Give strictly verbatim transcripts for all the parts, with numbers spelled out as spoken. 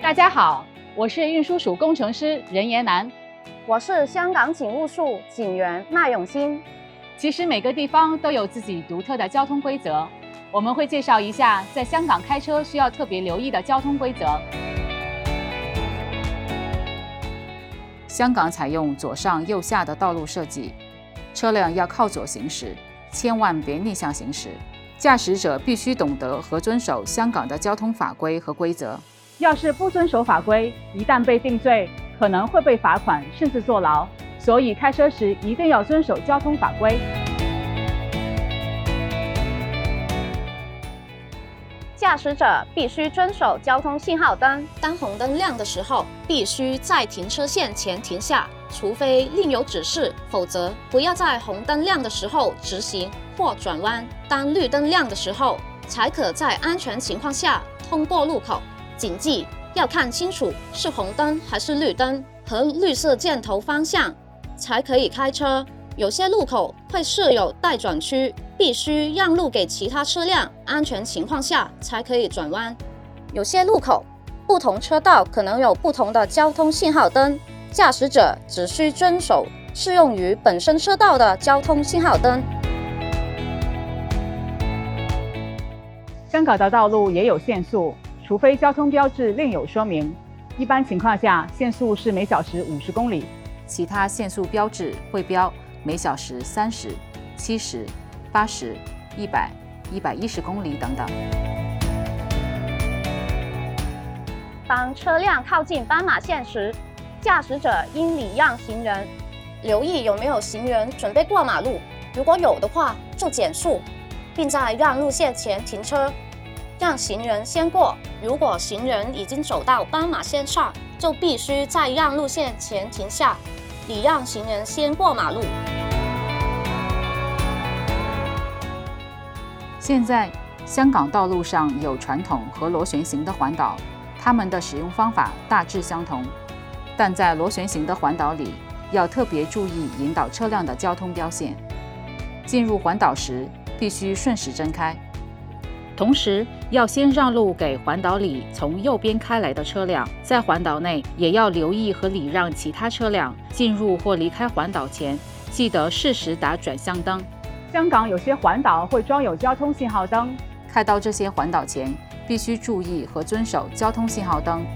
大家好，我是运输署工程师任延南， 我是香港警务处警员麦永新。 其实每个地方都有自己独特的交通规则，我们会介绍一下在香港开车需要特别留意的交通规则。香港采用左上右下的道路设计，车辆要靠左行驶，千万别逆向行驶。驾驶者必须懂得和遵守香港的交通法规和规则。要是不遵守法规，一旦被定罪，可能会被罚款甚至坐牢。所以开车时一定要遵守交通法规。 驾驶者必须遵守交通信号灯， 当红灯亮的时候，必须在停车线前停下，除非另有指示，否则不要在红灯亮的时候直行或转弯。当绿灯亮的时候，才可在安全情况下通过路口。谨记要看清楚是红灯还是绿灯和绿色箭头方向，才可以开车。有些路口会设有待转区，必须让路给其他车辆，安全情况下才可以转弯。有些路口不同车道可能有不同的交通信号灯，驾驶者只需遵守适用于本身车道的交通信号灯。 香港的道路也有限速，除非交通标志另有说明。一般情况下，限速是每小时五十公里，其他限速标志会标每小时三十、七十、八十、一百、一百一十公里等等。 当车辆靠近斑马线时，驾驶者应礼让行人， 留意有没有行人准备过马路，如果有的话就减速，并在让路线前停车，让行人先过。如果行人已经走到斑马线上，就必须在让路线前停下，礼让行人先过马路。 现在，香港道路上有传统和螺旋形的环岛，它们的使用方法大致相同，但在螺旋形的环岛里，要特别注意引导车辆的交通标线。进入环岛时，必须顺时针开，同时要先让路给环岛里从右边开来的车辆。在环岛内，也要留意和礼让其他车辆。进入或离开环岛前，记得适时打转向灯。香港有些环岛会装有交通信号灯，开到这些环岛前，必须注意和遵守交通信号灯。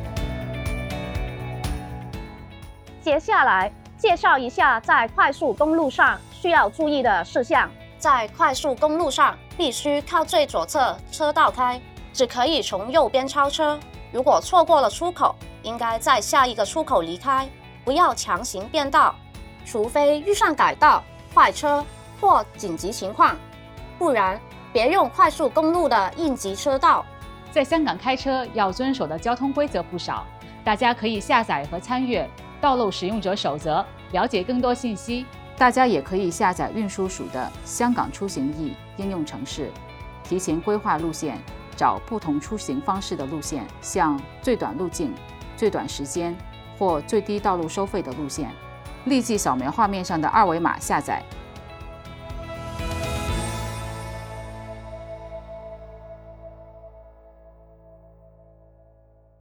接下来介绍一下在快速公路上需要注意的事项。 在快速公路上，必须靠最左侧车道开，只可以从右边超车。如果错过了出口，应该在下一个出口离开，不要强行变道，除非遇上改道、坏车或紧急情况，不然别用快速公路的应急车道。 在香港开车要遵守的交通规则不少，大家可以下载和参阅《道路使用者守则》，了解更多信息。大家也可以下载运输署的香港出行易应用程式，提前规划路线，找不同出行方式的路线，像最短路径、最短时间或最低道路收费的路线，立即扫描画面上的二维码下载。